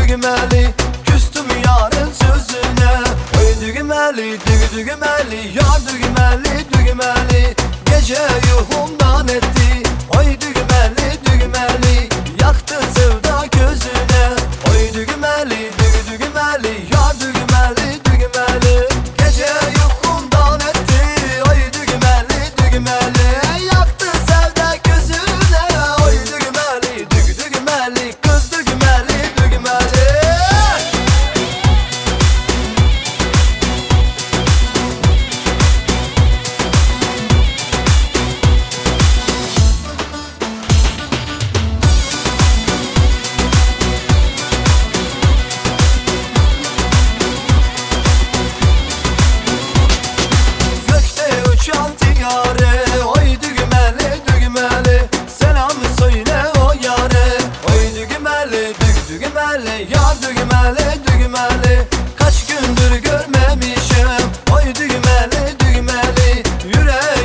düğmeli, küstüm yarın sözüne. Oy düğmeli, düğmeli, yar düğmeli, düğmeli, gece yuhumdan etti. Oy düğmeli, düğmeli, yaktı sevda gözüne. Oy düğmeli, düğmeli, yar düğmeli, düğmeli, gece yuhumdan etti. Oy düğmeli, düğmeli, yaktı sevda gözüne. Oy düğmeli, düğmeli, kız düğmeli, düğmeli. Gökte uçan tiyare, oy düğmeli, düğmeli, selam söyle o yare. Oy düğmeli, düğmeli, yar düğmeli, düğmeli, kaç gündür görmemişim. Oy düğmeli, düğmeli, yüreğim